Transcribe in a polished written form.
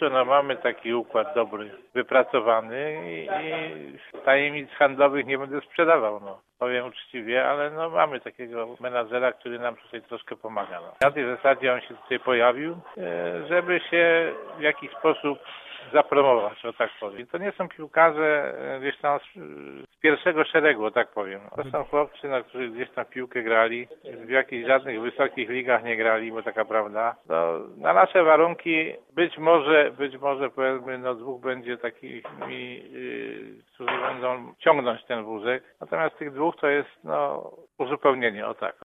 Co, no mamy taki układ dobry, wypracowany i tajemnic handlowych nie będę sprzedawał, no. Powiem uczciwie, ale no mamy takiego menadżera, który nam tutaj troszkę pomaga. No. Na tej zasadzie on się tutaj pojawił, żeby się w jakiś sposób zapromować, o tak powiem. To nie są piłkarze gdzieś tam z pierwszego szeregu, o tak powiem. To są chłopcy, którzy gdzieś tam piłkę grali, w jakichś żadnych wysokich ligach nie grali, bo taka prawda. No, na nasze warunki być może powiedzmy, no dwóch będzie takich, którzy będą ciągnąć ten wózek. Natomiast tych dwóch to jest, no, uzupełnienie, o tak.